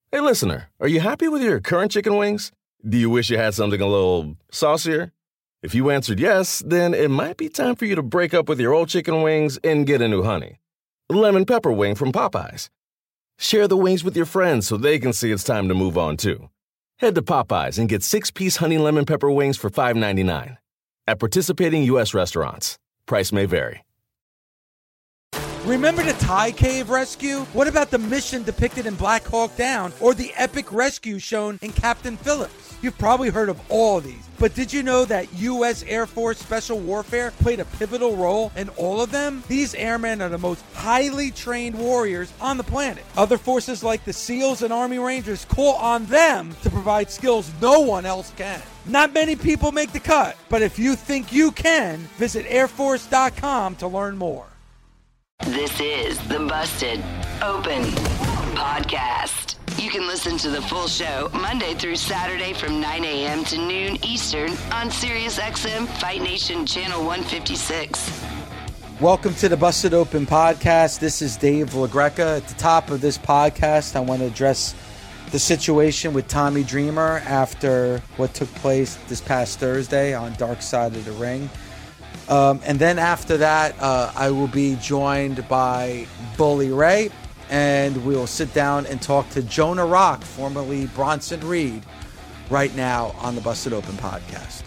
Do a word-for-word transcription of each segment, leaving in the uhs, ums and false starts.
Hey, listener, are you happy with your current chicken wings? Do you wish you had something a little saucier? If you answered yes, then it might be time for you to break up with your old chicken wings and get a new honey. Lemon pepper wing from Popeyes. Share the wings with your friends so they can see it's time to move on, too. Head to Popeyes and get six-piece honey lemon pepper wings for five ninety-nine. At participating U S restaurants. Price may vary. Remember the Thai cave rescue? What about the mission depicted in Black Hawk Down or the epic rescue shown in Captain Phillips? You've probably heard of all of these, but did you know that U S Air Force Special Warfare played a pivotal role in all of them? These airmen are the most highly trained warriors on the planet. Other forces like the SEALs and Army Rangers call on them to provide skills no one else can. Not many people make the cut, but if you think you can, visit air force dot com to learn more. This is the Busted Open Podcast. You can listen to the full show Monday through Saturday from nine a.m. to noon Eastern on SiriusXM Fight Nation Channel one fifty-six. Welcome to the Busted Open Podcast. This is Dave LaGreca. At the top of this podcast, I want to address the situation with Tommy Dreamer after what took place this past Thursday on Dark Side of the Ring. Um, and then after that, uh, I will be joined by Bully Ray, and we'll sit down and talk to Jonah Rock, formerly Bronson Reed, right now on the Busted Open Podcast.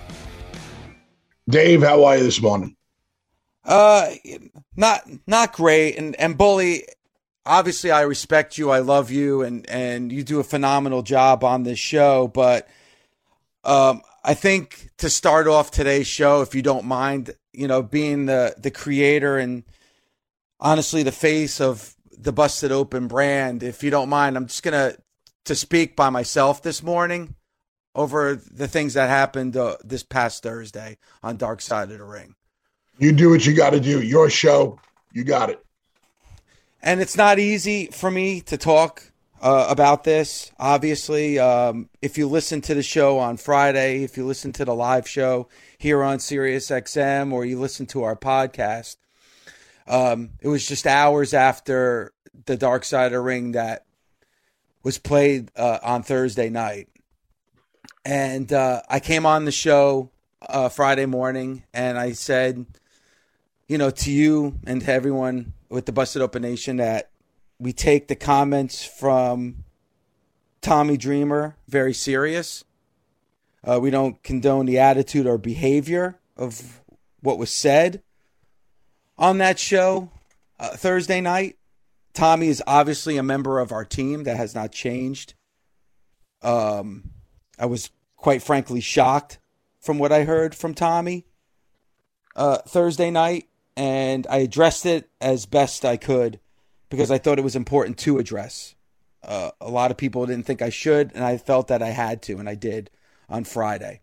Dave, how are you this morning? Uh, not not great. And and Bully, obviously, I respect you, I love you, and and you do a phenomenal job on this show. But um. I think to start off today's show, if you don't mind, you know, being the, the creator and honestly the face of the Busted Open brand, if you don't mind, I'm just going to to speak by myself this morning over the things that happened uh, this past Thursday on Dark Side of the Ring. You do what you got to do. Your show. You got it. And it's not easy for me to talk Uh, about this, obviously. Um, if you listen to the show on Friday, if you listen to the live show here on SiriusXM, or you listen to our podcast, um, it was just hours after the Dark Side of the Ring that was played uh, on Thursday night. And uh, I came on the show uh, Friday morning, and I said, you know, to you and to everyone with the Busted Open Nation that we take the comments from Tommy Dreamer very serious. Uh, we don't condone the attitude or behavior of what was said on that show uh, Thursday night. Tommy is obviously a member of our team. That has not changed. Um, I was quite frankly shocked from what I heard from Tommy uh, Thursday night, and I addressed it as best I could, because I thought it was important to address. Uh, a lot of people didn't think I should, and I felt that I had to, and I did on Friday.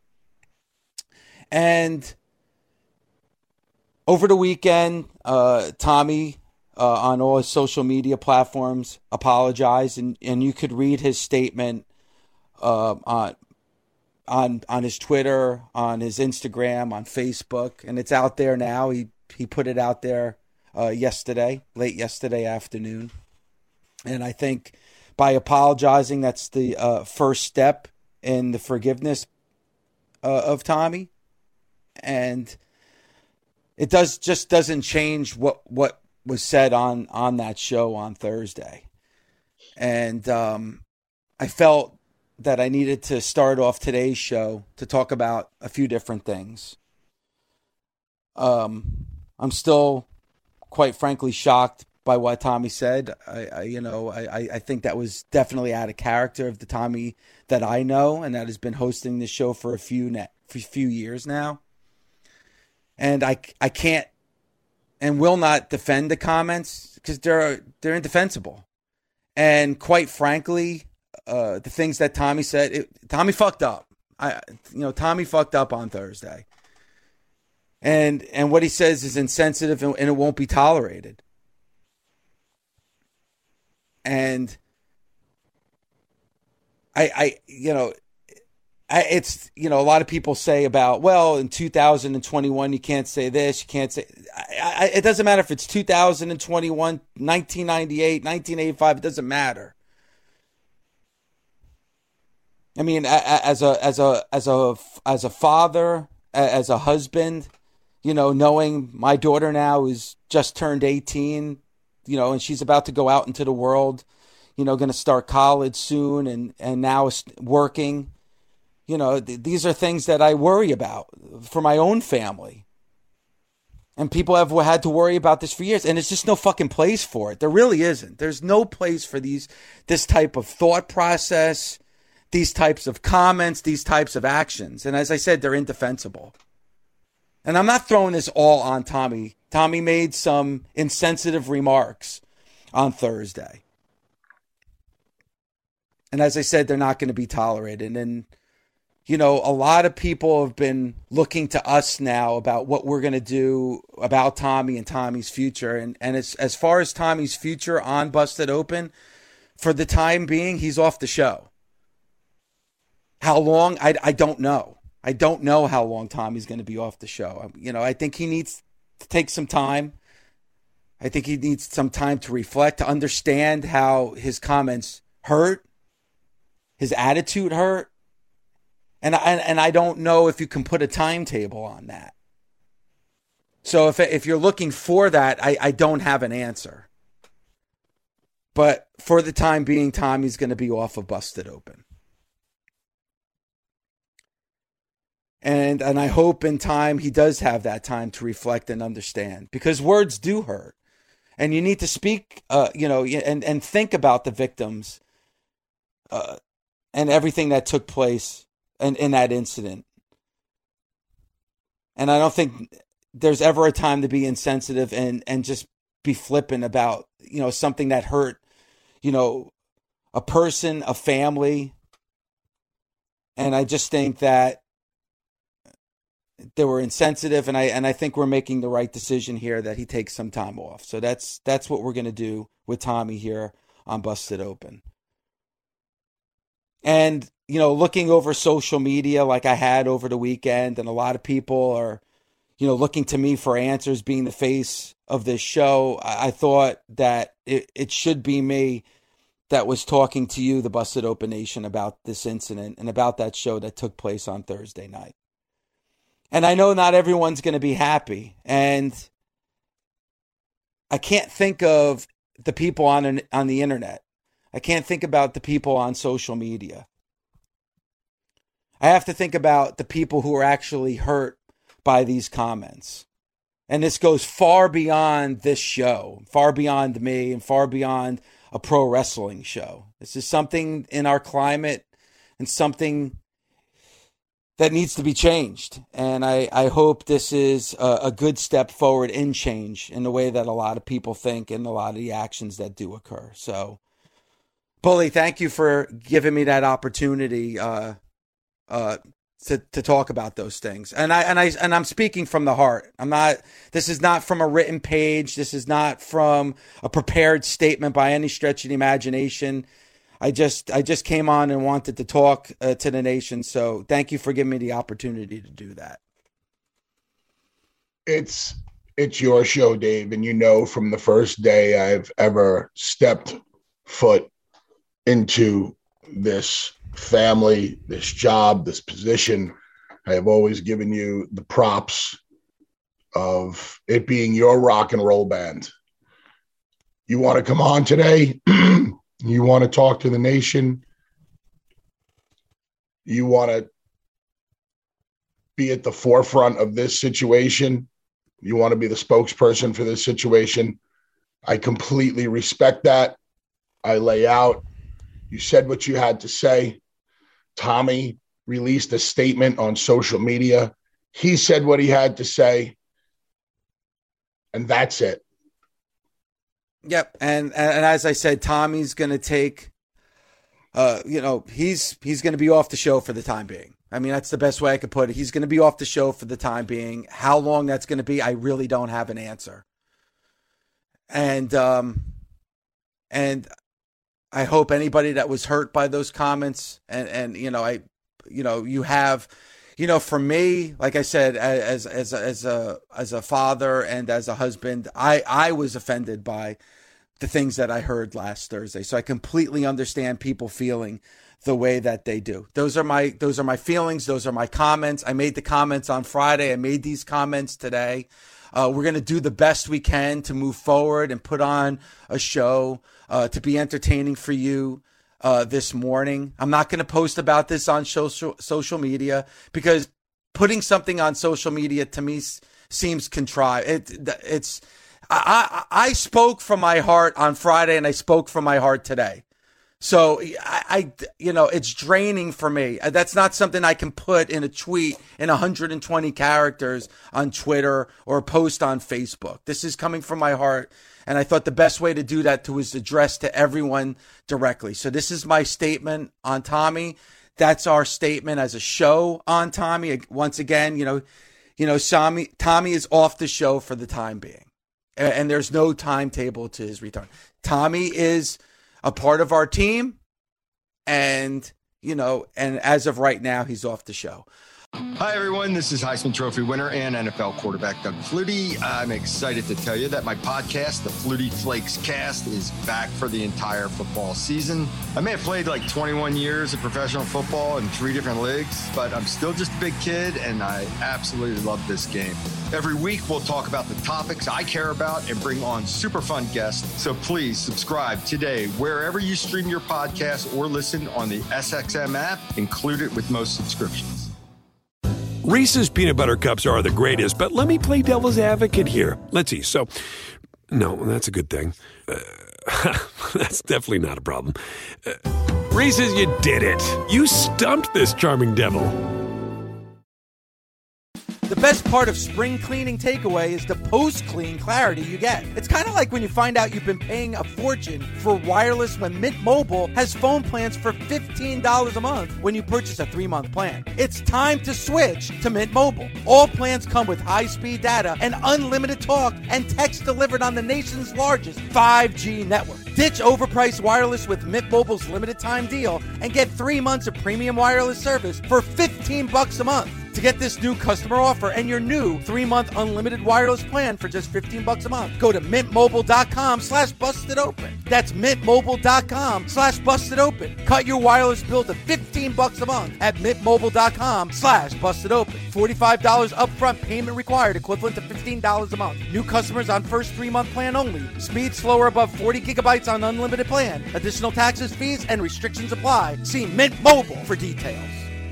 And over the weekend, uh, Tommy, uh, on all his social media platforms, apologized, and, and you could read his statement uh, on on on his Twitter, on his Instagram, on Facebook, and it's out there now. He he put it out there Uh, yesterday, late yesterday afternoon. And I think by apologizing, that's the uh, first step in the forgiveness uh, of Tommy. And it does just doesn't change what, what was said on, on that show on Thursday. And um, I felt that I needed to start off today's show to talk about a few different things. Um, I'm still quite frankly shocked by what Tommy said. I, I you know, I, I think that was definitely out of character of the Tommy that I know and that has been hosting this show for a few ne- for a few years now. And I, I can't and will not defend the comments because they're they're indefensible. And quite frankly, uh, the things that Tommy said, it, Tommy fucked up. I you know Tommy fucked up on Thursday. And and what he says is insensitive and, and it won't be tolerated. And I, I you know, I, it's, you know, a lot of people say about, well, in two thousand twenty-one, you can't say this, you can't say, I, I, it doesn't matter if it's two thousand twenty-one, nineteen ninety-eight, nineteen eighty-five, it doesn't matter. I mean, as a as a as a as a father, as a husband, you know, knowing my daughter now is just turned eighteen, you know, and she's about to go out into the world, you know, going to start college soon, and and now is working. You know, th- these are things that I worry about for my own family. And people have had to worry about this for years, and it's just no fucking place for it. There really isn't. There's no place for these this type of thought process, these types of comments, these types of actions. And as I said, they're indefensible. And I'm not throwing this all on Tommy. Tommy made some insensitive remarks on Thursday. And as I said, they're not going to be tolerated. And, you know, a lot of people have been looking to us now about what we're going to do about Tommy and Tommy's future. And, and as, as far as Tommy's future on Busted Open, for the time being, he's off the show. How long? I, I don't know. I don't know how long Tommy's going to be off the show. You know, I think he needs to take some time. I think he needs some time to reflect, to understand how his comments hurt, his attitude hurt. And I, and I don't know if you can put a timetable on that. So if if you're looking for that, I, I don't have an answer. But for the time being, Tommy's going to be off of Busted Open. And and I hope in time he does have that time to reflect and understand, because words do hurt. And you need to speak, uh, you know, and, and think about the victims uh, and everything that took place in, in that incident. And I don't think there's ever a time to be insensitive and, and just be flippant about, you know, something that hurt, you know, a person, a family. And I just think that they were insensitive, and I and I think we're making the right decision here that he takes some time off. So that's that's what we're going to do with Tommy here on Busted Open. And, you know, looking over social media like I had over the weekend, and a lot of people are, you know, looking to me for answers, being the face of this show, I, I thought that it, it should be me that was talking to you, the Busted Open Nation, about this incident and about that show that took place on Thursday night. And I know not everyone's going to be happy. And I can't think of the people on an, on the internet. I can't think about the people on social media. I have to think about the people who are actually hurt by these comments. And this goes far beyond this show, far beyond me, and far beyond a pro wrestling show. This is something in our climate and something that needs to be changed. And I, I hope this is a, a good step forward in change in the way that a lot of people think and a lot of the actions that do occur. So, Bully, thank you for giving me that opportunity uh, uh, to to talk about those things. And I and I and I'm speaking from the heart. I'm not. This is not from a written page. This is not from a prepared statement by any stretch of the imagination. I just I just came on and wanted to talk uh, to the nation. So thank you for giving me the opportunity to do that. It's it's your show, Dave, and you know from the first day I've ever stepped foot into this family, this job, this position, I have always given you the props of it being your rock and roll band. You want to come on today? You want to talk to the nation? You want to be at the forefront of this situation? You want to be the spokesperson for this situation? I completely respect that. I lay out. You said what you had to say. Tommy released a statement on social media. He said what he had to say. And that's it. Yep, and and as I said, Tommy's going to take, uh, you know, he's he's going to be off the show for the time being. I mean, that's the best way I could put it. He's going to be off the show for the time being. How long that's going to be, I really don't have an answer. And um, and I hope anybody that was hurt by those comments, and and you know, I, you know, you have. You know, for me, like I said, as as as a as a father and as a husband, I, I was offended by the things that I heard last Thursday. So I completely understand people feeling the way that they do. Those are my those are my feelings. Those are my comments. I made the comments on Friday. I made these comments today. Uh, we're going to do the best we can to move forward and put on a show uh, to be entertaining for you uh, this morning. I'm not going to post about this on social social media because putting something on social media to me s- seems contrived. It, it's I, I I spoke from my heart on Friday and I spoke from my heart today. So I, I, you know, it's draining for me. That's not something I can put in a tweet in one hundred twenty characters on Twitter or post on Facebook. This is coming from my heart. And I thought the best way to do that was address to everyone directly. So this is my statement on Tommy. That's our statement as a show on Tommy. Once again, you know, you know, Tommy, Tommy is off the show for the time being. And, and there's no timetable to his return. Tommy is a part of our team, and, you know, and as of right now, he's off the show. Hi, everyone. This is Heisman Trophy winner and N F L quarterback Doug Flutie. I'm excited to tell you that my podcast, the Flutie Flakes Cast, is back for the entire football season. I may have played like twenty-one years of professional football in three different leagues, but I'm still just a big kid, and I absolutely love this game. Every week, we'll talk about the topics I care about and bring on super fun guests. So please subscribe today wherever you stream your podcast or listen on the S X M app, included with most subscriptions. Reese's Peanut Butter Cups are the greatest, but let me play devil's advocate here. Let's see. So, no, that's a good thing. Uh, that's definitely not a problem. Uh, Reese's, you did it. You stumped this charming devil. The best part of spring cleaning takeaway is the post-clean clarity you get. It's kind of like when you find out you've been paying a fortune for wireless when Mint Mobile has phone plans for fifteen dollars a month when you purchase a three-month plan. It's time to switch to Mint Mobile. All plans come with high-speed data and unlimited talk and text delivered on the nation's largest five G network. Ditch overpriced wireless with Mint Mobile's limited time deal and get three months of premium wireless service for fifteen bucks a month. To get this new customer offer and your new three-month unlimited wireless plan for just fifteen bucks a month, go to mintmobile.com slash busted open. That's mintmobile.com slash busted open. Cut your wireless bill to fifteen bucks a month at mintmobile.com slash busted open. forty-five dollars upfront payment required, equivalent to fifteen dollars a month. New customers on first three-month plan only. Speed slower above forty gigabytes on unlimited plan. Additional taxes, fees, and restrictions apply. See Mint Mobile for details.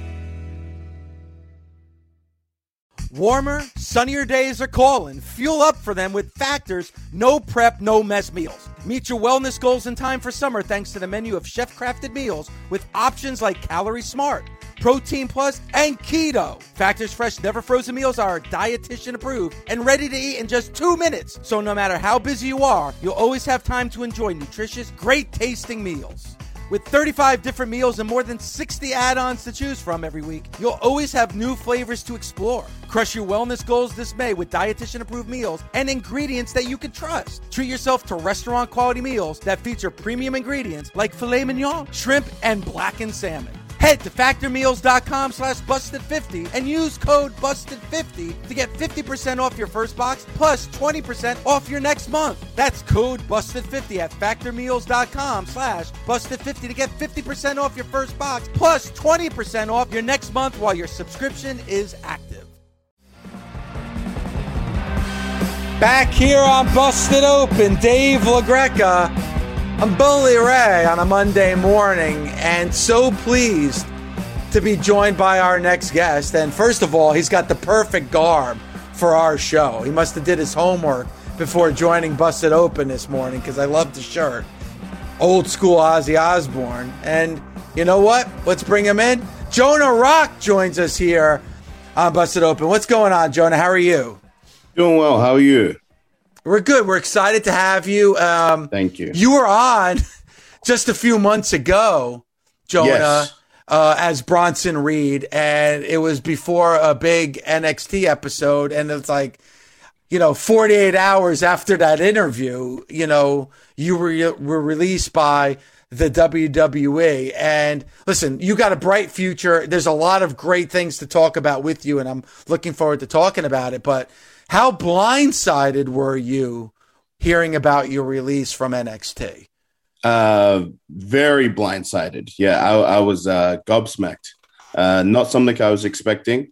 Warmer, sunnier days are calling. Fuel up for them with Factor's no prep, no mess meals. Meet your wellness goals in time for summer thanks to the menu of chef-crafted meals with options like Calorie Smart, Protein Plus, and Keto. Factor's fresh, never frozen meals are dietitian approved and ready to eat in just two minutes. So no matter how busy you are, you'll always have time to enjoy nutritious, great tasting meals. With thirty-five different meals and more than sixty add-ons to choose from every week, you'll always have new flavors to explore. Crush your wellness goals this May with dietitian-approved meals and ingredients that you can trust. Treat yourself to restaurant-quality meals that feature premium ingredients like filet mignon, shrimp, and blackened salmon. Head to factormeals.com slash busted50 and use code busted fifty to get fifty percent off your first box plus twenty percent off your next month. That's code busted fifty at factormeals.com slash busted50 to get fifty percent off your first box plus twenty percent off your next month while your subscription is active. Back here on Busted Open, Dave LaGreca. I'm Bully Ray on a Monday morning, and so pleased to be joined by our next guest. And first of all, he's got the perfect garb for our show. He must have did his homework before joining Busted Open this morning, because I love the shirt. Old school Ozzy Osbourne. And you know what? Let's bring him in. Jonah Rock joins us here on Busted Open. What's going on, Jonah? How are you? Doing well. How are you? We're good. We're excited to have you. Um, Thank you. You were on just a few months ago, Jonah, yes. uh, as Bronson Reed, and it was before a big N X T episode, and it's like, you know, forty-eight hours after that interview, you know, you were, were released by the W W E. And listen, you got a bright future. There's a lot of great things to talk about with you, and I'm looking forward to talking about it, but how blindsided were you hearing about your release from N X T? Uh, very blindsided. Yeah, I, I was uh, gobsmacked. Uh, not something I was expecting.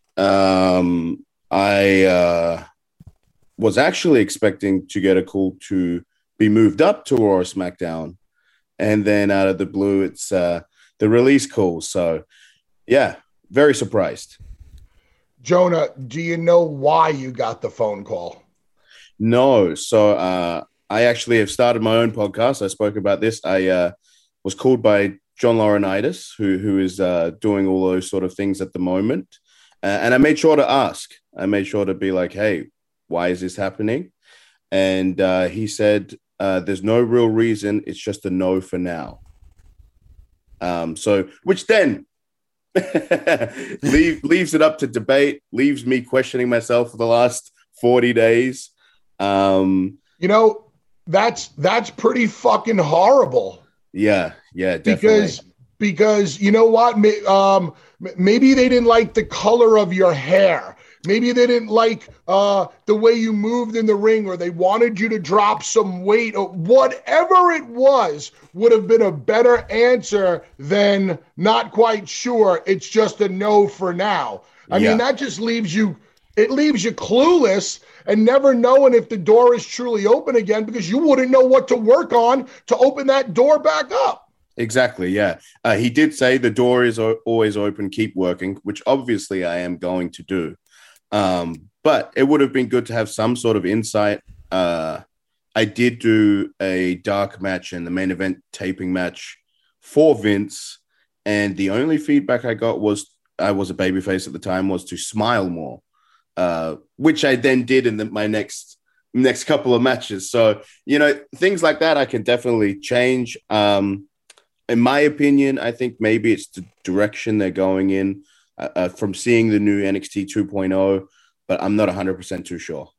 Um, I uh, was actually expecting to get a call to be moved up to Raw or SmackDown. And then out of the blue, it's uh, the release call. So, yeah, very surprised. Jonah, do you know why you got the phone call? No. So uh, I actually have started my own podcast. I spoke about this. I uh, was called by John Laurinaitis, who who is uh, doing all those sort of things at the moment. Uh, and I made sure to ask. I made sure to be like, hey, why is this happening? And uh, he said, uh, there's no real reason. It's just a no for now. Um, so, which then leave, leaves it up to debate, leaves me questioning myself for the last forty days. Um, you know, that's that's pretty fucking horrible. Yeah, yeah, definitely. Because because you know what? Um, maybe they didn't like the color of your hair. Maybe they didn't like uh, the way you moved in the ring, or they wanted you to drop some weight, or whatever it was would have been a better answer than not quite sure. It's just a no for now. I Yeah. mean, that just leaves you, it leaves you clueless and never knowing if the door is truly open again, because you wouldn't know what to work on to open that door back up. Exactly, yeah. Uh, he did say the door is o- always open, keep working, which obviously I am going to do. Um, but it would have been good to have some sort of insight. Uh, I did do a dark match and the main event taping match for Vince, and the only feedback I got was, I was a babyface at the time, was to smile more, uh, which I then did in the, my next next couple of matches. So, you know, things like that I can definitely change. Um, in my opinion, I think maybe it's the direction they're going in. Uh, from seeing the new N X T two point oh, but I'm not one hundred percent too sure.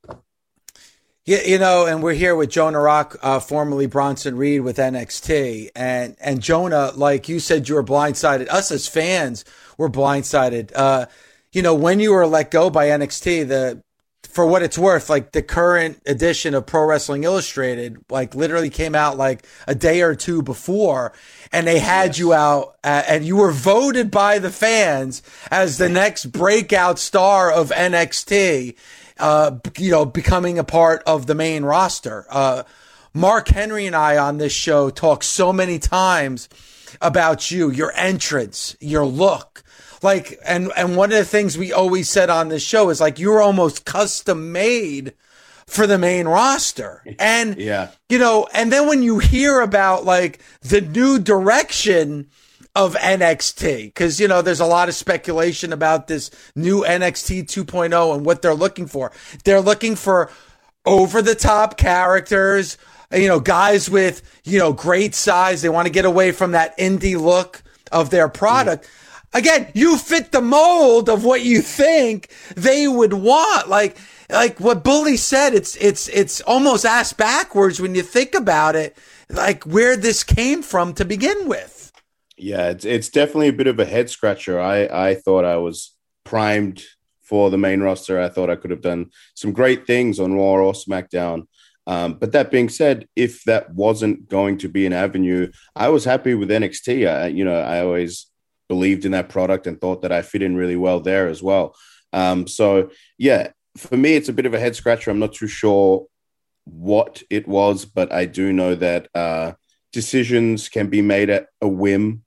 Yeah, you know, and we're here with Jonah Rock, uh, formerly Bronson Reed with N X T. And and Jonah, like you said, you were blindsided. Us as fans were blindsided. Uh, you know, when you were let go by N X T, the for what it's worth, like the current edition of Pro Wrestling Illustrated, like literally came out like a day or two before, and they had yes. you out uh, and you were voted by the fans as the next breakout star of N X T, uh, you know, becoming a part of the main roster. Uh, Mark Henry and I on this show talk so many times about you, your entrance, your look. Like, and, and one of the things we always said on this show is like, you were almost custom made for the main roster. And, yeah, you know, and then when you hear about like the new direction of N X T, cause you know, there's a lot of speculation about this new N X T two point oh and what they're looking for. They're looking for over the top characters, you know, guys with, you know, great size. They want to get away from that indie look of their product. Mm. Again, you fit the mold of what you think they would want. Like, like what Bully said, it's, it's, it's almost ass backwards when you think about it, like where this came from to begin with. Yeah, it's, it's definitely a bit of a head scratcher. I, I thought I was primed for the main roster. I thought I could have done some great things on Raw or SmackDown. Um, but that being said, if that wasn't going to be an avenue, I was happy with N X T. I, you know, I always believed in that product and thought that I fit in really well there as well. Um, so yeah, for me, it's a bit of a head scratcher. I'm not too sure what it was, but I do know that uh, decisions can be made at a whim.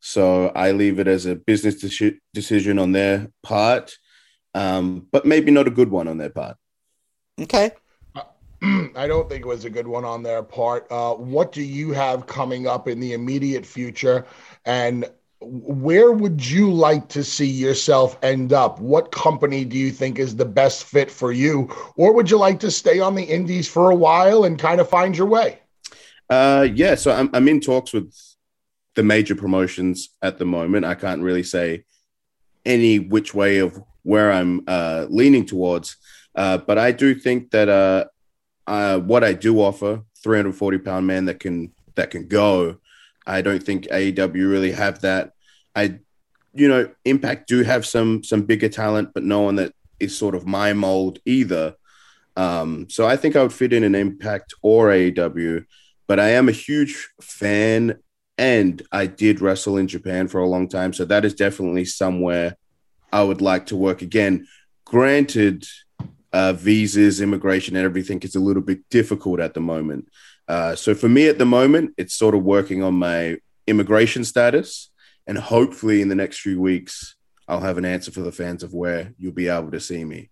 So I leave it as a business de- decision on their part, um, but maybe not a good one on their part. Okay. I don't think it was a good one on their part. Uh, what do you have coming up in the immediate future? And where would you like to see yourself end up? What company do you think is the best fit for you? Or would you like to stay on the indies for a while and kind of find your way? Uh, yeah, so I'm, I'm in talks with the major promotions at the moment. I can't really say any which way of where I'm uh, leaning towards. Uh, but I do think that uh, uh, what I do offer, three hundred forty pound man that can that can go, I don't think A E W really have that. I, you know, Impact do have some some bigger talent, but no one that is sort of my mold either. Um, so I think I would fit in an Impact or A E W, but I am a huge fan, and I did wrestle in Japan for a long time. So that is definitely somewhere I would like to work again. Granted, uh, visas, immigration, and everything is a little bit difficult at the moment. Uh, so for me at the moment, it's sort of working on my immigration status, and hopefully in the next few weeks, I'll have an answer for the fans of where you'll be able to see me.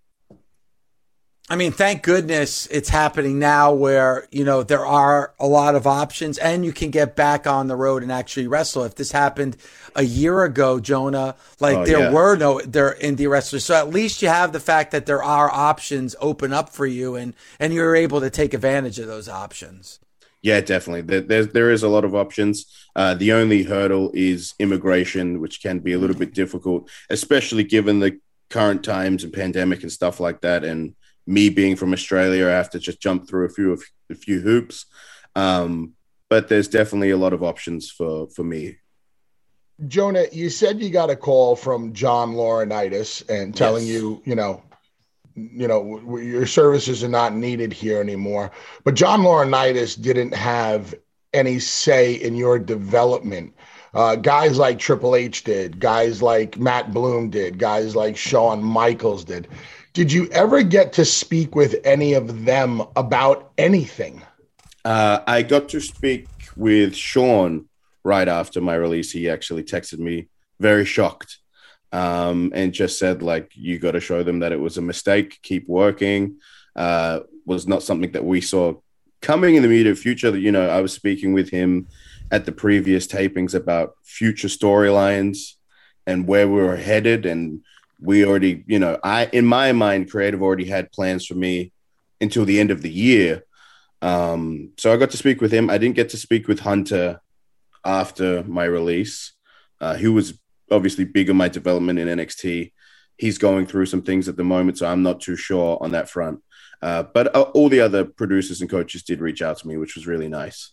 I mean, thank goodness it's happening now where, you know, there are a lot of options and you can get back on the road and actually wrestle. If this happened a year ago, Jonah, like oh, there yeah. were no there indie wrestlers. So at least you have the fact that there are options open up for you and, and you're able to take advantage of those options. Yeah, definitely. There, there's, there is a lot of options. Uh, the only hurdle is immigration, which can be a little bit difficult, especially given the current times and pandemic and stuff like that. And me being from Australia, I have to just jump through a few a few hoops. Um, but there's definitely a lot of options for, for me. Jonah, you said you got a call from John Laurinaitis and telling yes. you, you know, you know, your services are not needed here anymore. But John Laurinaitis didn't have any say in your development. Uh, guys like Triple H did, guys like Matt Bloom did, guys like Shawn Michaels did. Did you ever get to speak with any of them about anything? Uh, I got to speak with Shawn right after my release. He actually texted me very shocked um, and just said, like, you got to show them that it was a mistake. Keep working. Uh, was not something that we saw coming in the immediate future. You know, I was speaking with him at the previous tapings about future storylines and where we were headed, and we already, you know, I, in my mind, creative already had plans for me until the end of the year. Um, so I got to speak with him. I didn't get to speak with Hunter after my release. Uh, he was obviously big in my development in N X T. He's going through some things at the moment, so I'm not too sure on that front. Uh, but uh, all the other producers and coaches did reach out to me, which was really nice.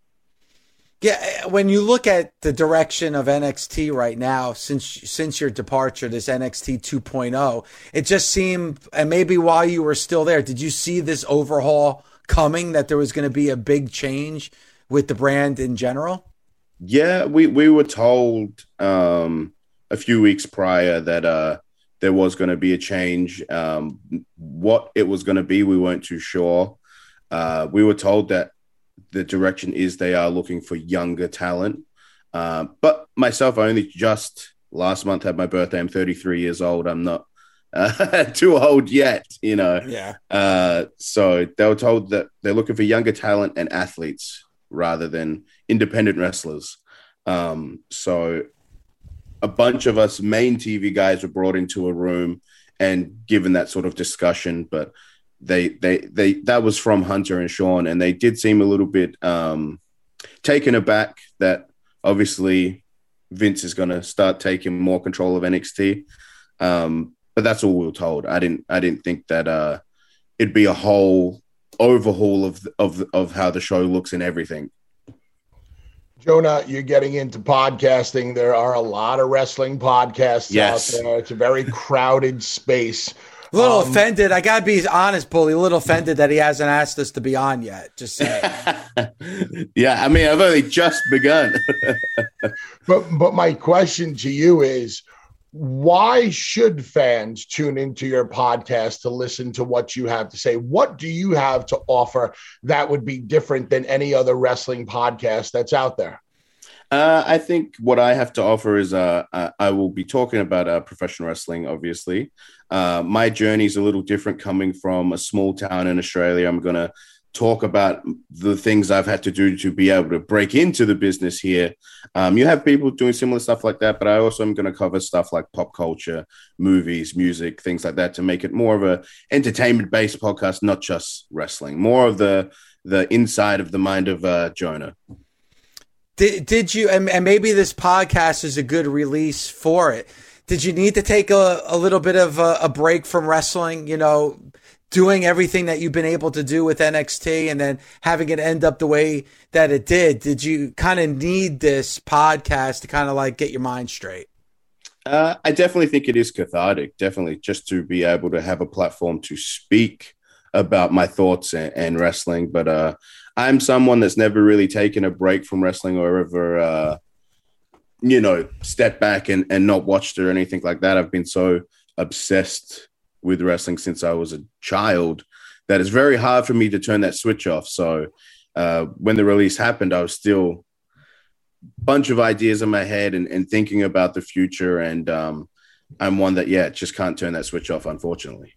Yeah, when you look at the direction of N X T right now, since since your departure, this N X T two point oh, it just seemed, and maybe while you were still there, did you see this overhaul coming, that there was going to be a big change with the brand in general? Yeah, we, we were told um, a few weeks prior that uh, there was going to be a change. Um, what it was going to be, we weren't too sure. Uh, we were told that the direction is they are looking for younger talent. Uh, but myself, I only just last month had my birthday. I'm thirty-three years old. I'm not uh, too old yet, you know. Yeah. Uh, so they were told that they're looking for younger talent and athletes rather than independent wrestlers. Um, so a bunch of us main T V guys were brought into a room and given that sort of discussion, but They, they, they, that was from Hunter and Shawn, and they did seem a little bit um, taken aback that obviously Vince is going to start taking more control of N X T. Um, but that's all we were told. I didn't, I didn't think that uh, it'd be a whole overhaul of, of, of how the show looks and everything. Jonah, you're getting into podcasting. There are a lot of wrestling podcasts yes. out there. It's a very crowded space. A little um, offended. I got to be honest, Bully. A little offended that he hasn't asked us to be on yet. Just saying. Yeah, I mean, I've only just begun. but but my question to you is, why should fans tune into your podcast to listen to what you have to say? What do you have to offer that would be different than any other wrestling podcast that's out there? Uh, I think what I have to offer is uh, I will be talking about uh, professional wrestling, obviously. Uh, my journey is a little different coming from a small town in Australia. I'm going to talk about the things I've had to do to be able to break into the business here. Um, you have people doing similar stuff like that, but I also am going to cover stuff like pop culture, movies, music, things like that to make it more of a entertainment-based podcast, not just wrestling, more of the the inside of the mind of uh, Jonah. Did, did you, and, and maybe this podcast is a good release for it. Did you need to take a, a little bit of a, a break from wrestling, you know, doing everything that you've been able to do with N X T and then having it end up the way that it did? Did you kind of need this podcast to kind of like get your mind straight? Uh, I definitely think it is cathartic, definitely, just to be able to have a platform to speak about my thoughts and, and wrestling. But uh, I'm someone that's never really taken a break from wrestling or ever, uh, you know, stepped back and, and not watched it or anything like that. I've been so obsessed with wrestling since I was a child that it's very hard for me to turn that switch off. So uh, when the release happened, I was still a bunch of ideas in my head and, and thinking about the future. And um, I'm one that, yeah, just can't turn that switch off, unfortunately.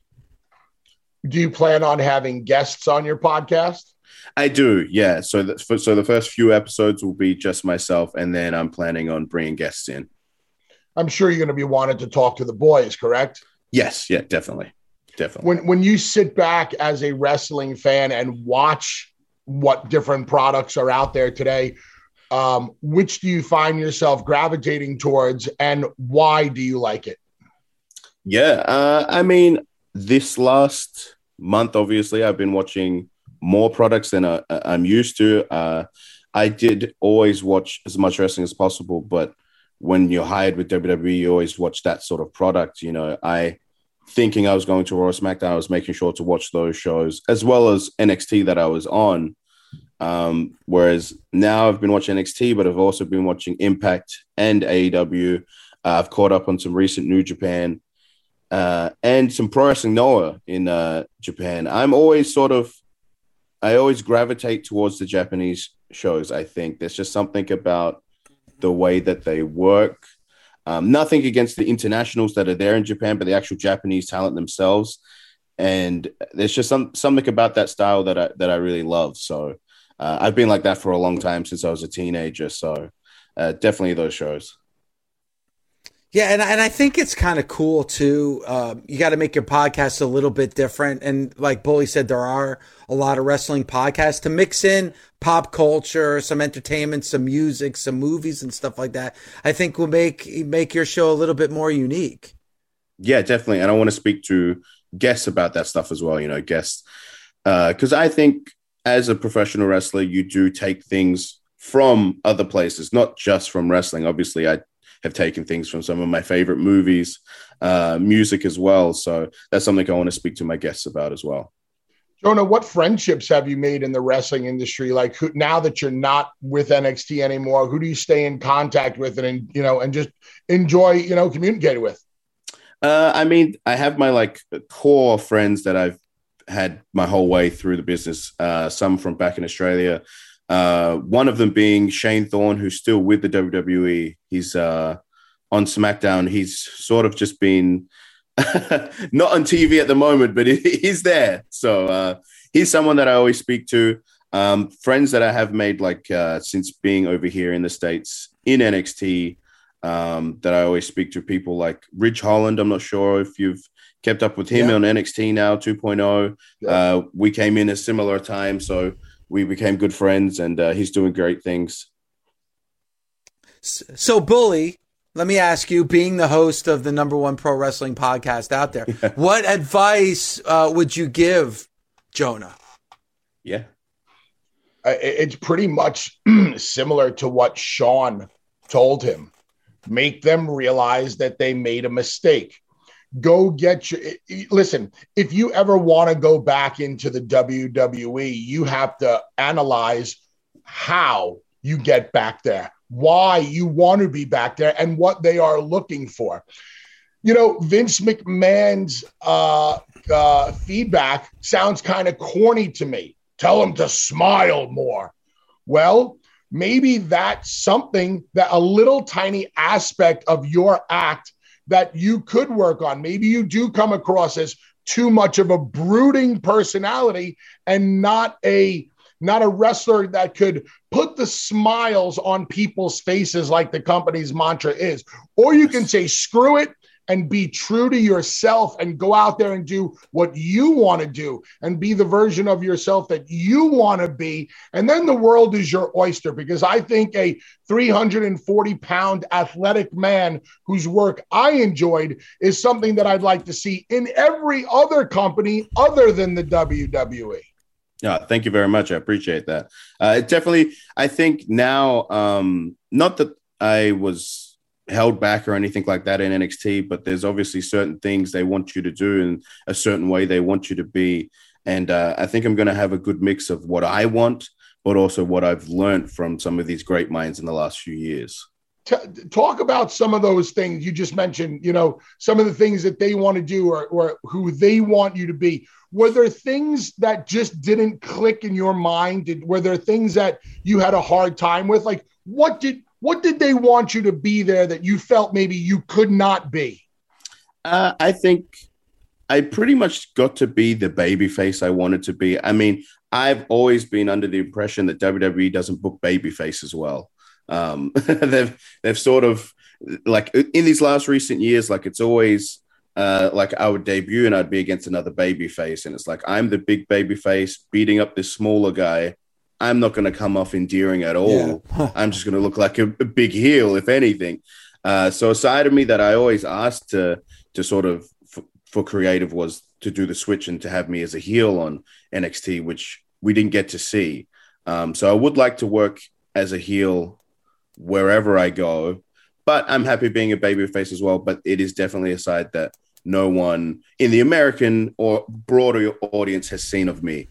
Do you plan on having guests on your podcast? I do, yeah. So, the, so the first few episodes will be just myself, and then I'm planning on bringing guests in. I'm sure you're going to be wanting to talk to the boys, correct? Yes, yeah, definitely, definitely. When when you sit back as a wrestling fan and watch what different products are out there today, um, which do you find yourself gravitating towards, and why do you like it? Yeah, uh, I mean, this last month, obviously, I've been watching more products than I, I'm used to. Uh, I did always watch as much wrestling as possible, but when you're hired with W W E, you always watch that sort of product. You know, I thinking I was going to Raw or SmackDown, I was making sure to watch those shows as well as N X T that I was on. Um, whereas now I've been watching N X T, but I've also been watching Impact and A E W. Uh, I've caught up on some recent New Japan uh, and some Pro Wrestling Noah in uh, Japan. I'm always sort of, I always gravitate towards the Japanese shows. I think there's just something about the way that they work. Um, nothing against the internationals that are there in Japan, but the actual Japanese talent themselves. And there's just some something about that style that I that I really love. So uh, I've been like that for a long time since I was a teenager. So uh, definitely those shows. Yeah, and and I think it's kind of cool too. Uh, you got to make your podcast a little bit different, and like Bully said, there are a lot of wrestling podcasts to mix in pop culture, some entertainment, some music, some movies, and stuff like that. I think will make make your show a little bit more unique. Yeah, definitely, and I want to speak to guests about that stuff as well. You know, guests, because uh, I think as a professional wrestler, you do take things from other places, not just from wrestling. Obviously, I have taken things from some of my favorite movies, uh, music as well. So that's something I want to speak to my guests about as well. Jonah, what friendships have you made in the wrestling industry? Like who, now that you're not with N X T anymore, who do you stay in contact with and, you know, and just enjoy, you know, communicate with? Uh, I mean, I have my like core friends that I've had my whole way through the business. Uh, some from back in Australia. Uh, one of them being Shane Thorne, who's still with the W W E. He's uh, on SmackDown. He's sort of just been not on T V at the moment, but he's there. So uh, he's someone that I always speak to. Um, friends that I have made like uh, since being over here in the States in N X T um, that I always speak to. People like Ridge Holland. I'm not sure if you've kept up with him yeah. on N X T now two point oh. Yeah. Uh, we came in a similar time, so we became good friends, and uh, he's doing great things. So, Bully, let me ask you, being the host of the number one pro wrestling podcast out there, yeah. what advice uh, would you give Jonah? Yeah. Uh, it's pretty much similar to what Sean told him. Make them realize that they made a mistake. Go get your – listen, if you ever want to go back into the W W E, you have to analyze how you get back there, why you want to be back there, and what they are looking for. You know, Vince McMahon's uh, uh, feedback sounds kind of corny to me. Tell him to smile more. Well, maybe that's something that a little tiny aspect of your act that you could work on. Maybe you do come across as too much of a brooding personality and not a not a wrestler that could put the smiles on people's faces like the company's mantra is. Or you can say, screw it, and be true to yourself and go out there and do what you want to do and be the version of yourself that you want to be. And then the world is your oyster, because I think a three hundred forty pound athletic man whose work I enjoyed is something that I'd like to see in every other company other than the W W E. Yeah, thank you very much. I appreciate that. Uh, definitely, I think now, um, not that I was held back or anything like that in N X T, but there's obviously certain things they want you to do in a certain way they want you to be. And uh, I think I'm going to have a good mix of what I want, but also what I've learned from some of these great minds in the last few years. T- talk about some of those things you just mentioned, you know, some of the things that they want to do or, or who they want you to be. Were there things that just didn't click in your mind? Did, were there things that you had a hard time with? Like, what did what did they want you to be there that you felt maybe you could not be? Uh, I think I pretty much got to be the babyface I wanted to be. I mean, I've always been under the impression that W W E doesn't book babyface as well. Um, they've they've sort of like in these last recent years, like it's always uh, like I would debut and I'd be against another babyface, and it's like I'm the big babyface beating up this smaller guy. I'm not going to come off endearing at all. Yeah. I'm just going to look like a, a big heel, if anything. Uh, so a side of me that I always asked to to sort of f- for creative was to do the switch and to have me as a heel on N X T, which we didn't get to see. Um, so I would like to work as a heel wherever I go, but I'm happy being a babyface as well. But it is definitely a side that no one in the American or broader audience has seen of me.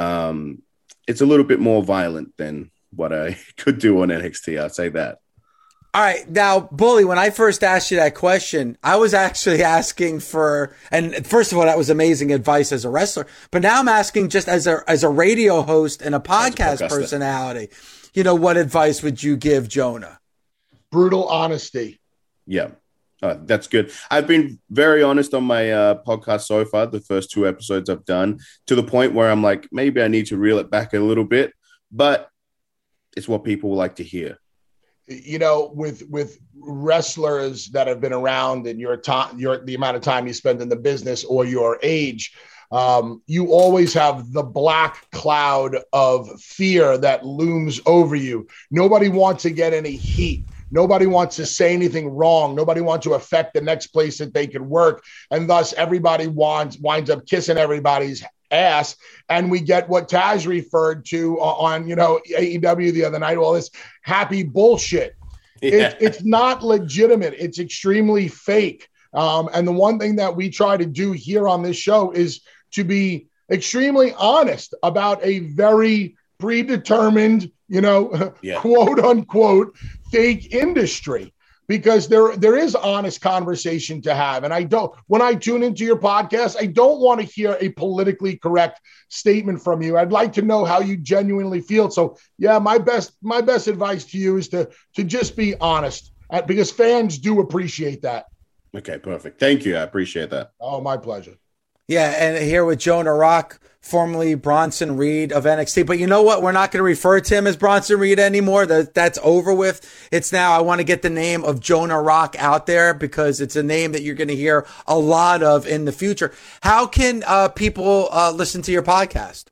Um, it's a little bit more violent than what I could do on N X T. I'd say that. All right. Now, Bully, when I first asked you that question, I was actually asking for, and first of all, that was amazing advice as a wrestler, but now I'm asking just as a, as a radio host and a podcast a personality, you know, what advice would you give Jonah? Brutal honesty. Yeah. Uh, that's good. I've been very honest on my uh, podcast so far, the first two episodes I've done, to the point where I'm like, maybe I need to reel it back a little bit, but it's what people like to hear. You know, with with wrestlers that have been around and your time, your the amount of time you spend in the business or your age, um, you always have the black cloud of fear that looms over you. Nobody wants to get any heat. Nobody wants to say anything wrong. Nobody wants to affect the next place that they could work. And thus everybody wants, winds up kissing everybody's ass. And we get what Taz referred to on, you know, A E W the other night, all this happy bullshit. Yeah. It, it's not legitimate. It's extremely fake. Um, and the one thing that we try to do here on this show is to be extremely honest about a very predetermined, you know, yeah. quote unquote, fake industry, because there there is honest conversation to have. And I don't, when I tune into your podcast, I don't want to hear a politically correct statement from you. I'd like to know how you genuinely feel. So yeah, my best my best advice to you is to to just be honest, because fans do appreciate that. Okay, perfect. Thank you. I appreciate that. Oh, my pleasure. Yeah, and here with Jonah Rock, formerly Bronson Reed of N X T. But you know what? We're not going to refer to him as Bronson Reed anymore. That That's over with. It's now, I want to get the name of Jonah Rock out there because it's a name that you're going to hear a lot of in the future. How can uh, people uh, listen to your podcast?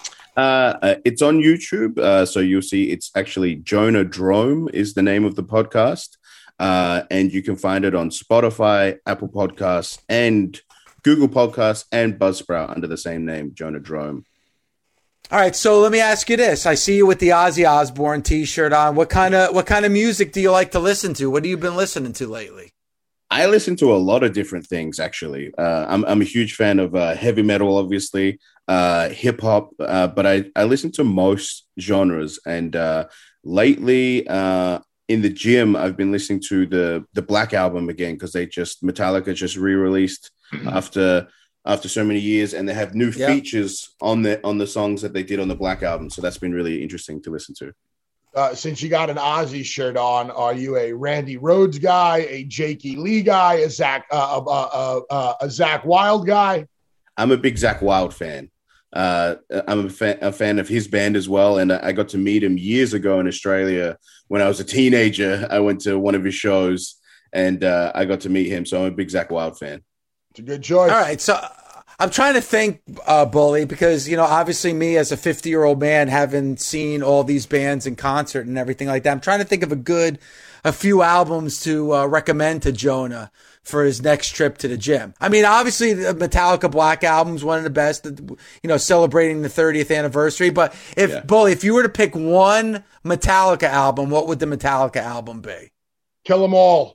Uh, uh, it's on YouTube. Uh, so you'll see it's actually Jonah Drome is the name of the podcast. Uh, and you can find it on Spotify, Apple Podcasts, and Google Podcasts and Buzzsprout under the same name, Jonah Drome. All right, so let me ask you this. I see you with the Ozzy Osbourne t-shirt on. What kind of what kind of music do you like to listen to? What have you been listening to lately? I listen to a lot of different things, actually. Uh, I'm, I'm a huge fan of uh, heavy metal, obviously, uh, hip-hop, uh, but I, I listen to most genres. And uh, lately, uh, in the gym, I've been listening to the, the Black Album again because they just, Metallica just re-released after after so many years, and they have new yep. features on the on the songs that they did on the Black Album. So that's been really interesting to listen to. Uh, since you got an Ozzy shirt on, are you a Randy Rhoads guy, a Jakey Lee guy, a Zach uh, uh, uh, uh, a Zach Wilde guy? I'm a big Zach Wilde fan. Uh, I'm a fan, a fan of his band as well, and I got to meet him years ago in Australia when I was a teenager. I went to one of his shows, and uh, I got to meet him. So I'm a big Zach Wilde fan. It's a good choice. All right, so I'm trying to think, uh, Bully, because, you know, obviously me as a fifty-year-old man having seen all these bands in concert and everything like that, I'm trying to think of a good, a few albums to uh, recommend to Jonah for his next trip to the gym. I mean, obviously the Metallica Black Album's one of the best, you know, celebrating the thirtieth anniversary. But if, yeah. Bully, if you were to pick one Metallica album, what would the Metallica album be? Kill 'Em All.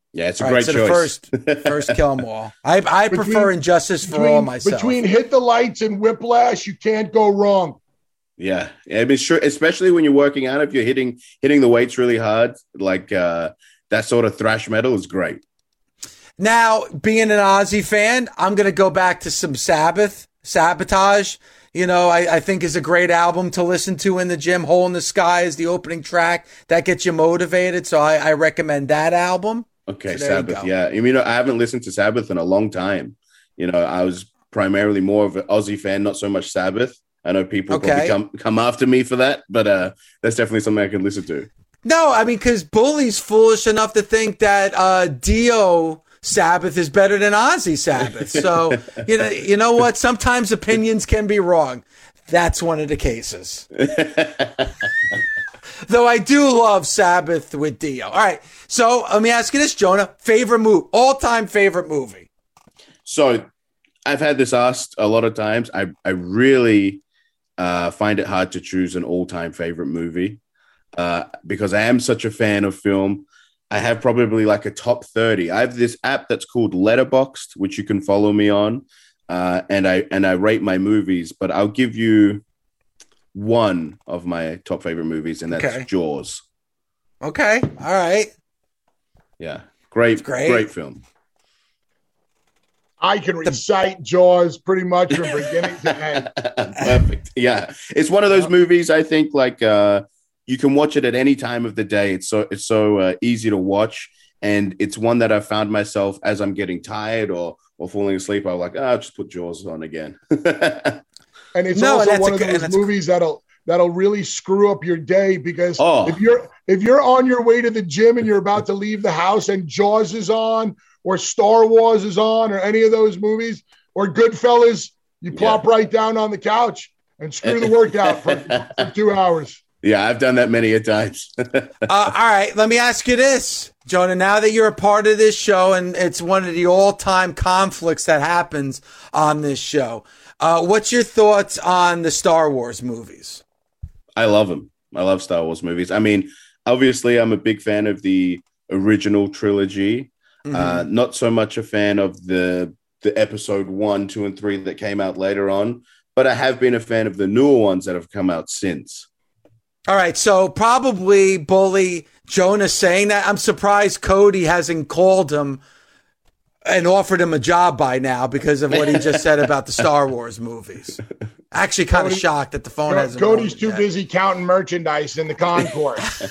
Yeah, it's a All great right, so choice. the first, first Kill 'Em All. I, I Between- prefer Injustice for between, All myself. Between Hit the Lights and Whiplash, you can't go wrong. Yeah, I mean, sure, especially when you're working out, if you're hitting hitting the weights really hard, like uh, that sort of thrash metal is great. Now, being an Ozzy fan, I'm going to go back to some Sabbath, Sabotage. You know, I, I think is a great album to listen to in the gym. Hole in the Sky is the opening track. That gets you motivated. So I, I recommend that album. Okay, So there you Sabbath. go. Yeah, I mean, I haven't listened to Sabbath in a long time. You know, I was primarily more of an Ozzy fan, not so much Sabbath. I know people Okay. probably come come after me for that, but uh, that's definitely something I can listen to. No, I mean, because Bully's foolish enough to think that uh, Dio Sabbath is better than Ozzy Sabbath. So, you know, you know what? Sometimes opinions can be wrong. That's one of the cases. Though I do love Sabbath with Dio. All right. So let me ask you this, Jonah. Favorite movie, all-time favorite movie. So I've had this asked a lot of times. I, I really uh, find it hard to choose an all-time favorite movie uh, because I am such a fan of film. I have probably like a top thirty. I have this app that's called Letterboxd, which you can follow me on. Uh, and I and I rate my movies, but I'll give you one of my top favorite movies, and that's Okay. Jaws. Okay. All right. Yeah, great, Great. great film. I can recite Jaws pretty much from beginning to end. Perfect. Yeah, it's one of those movies. I think like uh, you can watch it at any time of the day. It's so it's so uh, easy to watch, and it's one that I found myself as I'm getting tired or or falling asleep. I'm like, oh, I'll just put Jaws on again. And it's No, also that's one a of good- and those that's a- movies that'll that'll really screw up your day because Oh. if you're if you're on your way to the gym and you're about to leave the house and Jaws is on or Star Wars is on or any of those movies or Goodfellas, you plop right down on the couch and screw the workout for, for two hours. Yeah, I've done that many a times. Uh, all right, let me ask you this, Jonah. Now that you're a part of this show, and it's one of the all-time conflicts that happens on this show, uh, what's your thoughts on the Star Wars movies? I love them. I love Star Wars movies. I mean, obviously, I'm a big fan of the original trilogy. Mm-hmm. Uh, not so much a fan of the the episode one, two, and three that came out later on, but I have been a fan of the newer ones that have come out since. All right, so probably Bully Jonah saying that. I'm surprised Cody hasn't called him and offered him a job by now because of what he just said about the Star Wars movies. Actually, kind of Cody- shocked that the phone Co- hasn't. Cody's rung too yet. busy counting merchandise in the concourse.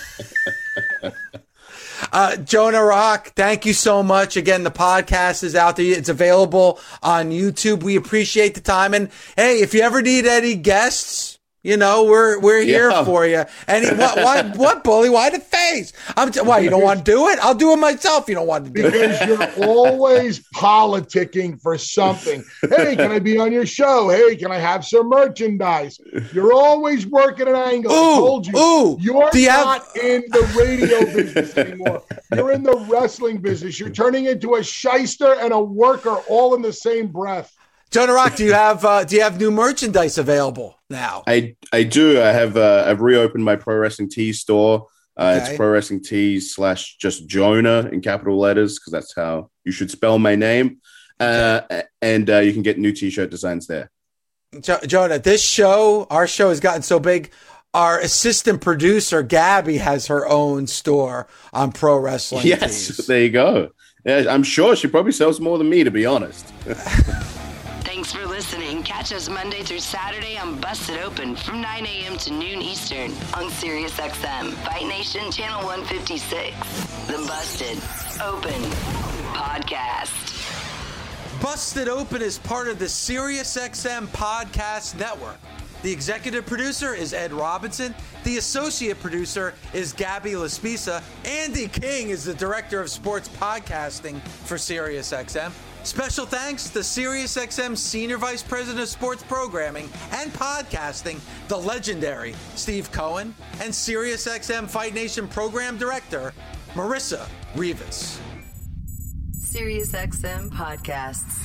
Uh, Jonah Rock, thank you so much. Again, the podcast is out there. It's available on YouTube. We appreciate the time. And hey, if you ever need any guests, you know, we're we're here Yeah. for you. And he, what, why, what, Bully? Why the face? I'm t- why you don't want to do it? I'll do it myself. You don't want to do it. Because you're always politicking for something. Hey, can I be on your show? Hey, can I have some merchandise? You're always working an angle. I Ooh, told you, ooh, you're do you have- not in the radio business anymore. You're in the wrestling business. You're turning into a shyster and a worker all in the same breath. Jonah Rock, do you have uh, do you have new merchandise available now? I I do. I have. Uh, I've reopened my Pro Wrestling Tees store. Uh, Okay. It's Pro Wrestling Tees slash just Jonah in capital letters because that's how you should spell my name. Uh, and uh, you can get new T-shirt designs there. Jo- Jonah, this show, our show has gotten so big. Our assistant producer Gabby has her own store on Pro Wrestling Yes, Tees. there you go. Yeah, I'm sure she probably sells more than me, to be honest. Thanks for listening. Catch us Monday through Saturday on Busted Open from nine a.m. to noon Eastern on Sirius X M, Fight Nation Channel one fifty-six. The Busted Open Podcast. Busted Open is part of the SiriusXM Podcast Network. The executive producer is Ed Robinson. The associate producer is Gabby Laspisa. Andy King is the director of sports podcasting for SiriusXM. Special thanks to SiriusXM Senior Vice President of Sports Programming and Podcasting, the legendary Steve Cohen, and SiriusXM Fight Nation Program Director, Marissa Rivas. SiriusXM Podcasts.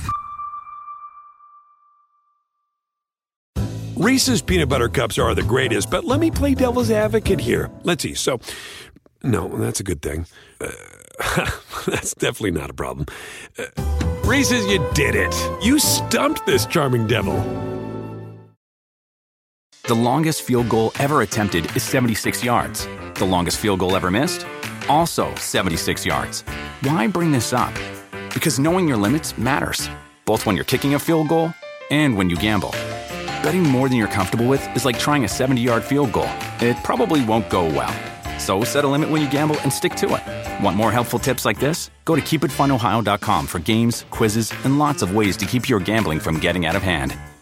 Reese's peanut butter cups are the greatest, but let me play devil's advocate here. Let's see. So, no, that's a good thing. Uh, that's definitely not a problem. Uh, Reese's, you did it. You stumped this charming devil. The longest field goal ever attempted is seventy-six yards. The longest field goal ever missed? Also seventy-six yards. Why bring this up? Because knowing your limits matters, both when you're kicking a field goal and when you gamble. Betting more than you're comfortable with is like trying a seventy-yard field goal. It probably won't go well. So set a limit when you gamble and stick to it. Want more helpful tips like this? Go to keep it fun ohio dot com for games, quizzes, and lots of ways to keep your gambling from getting out of hand.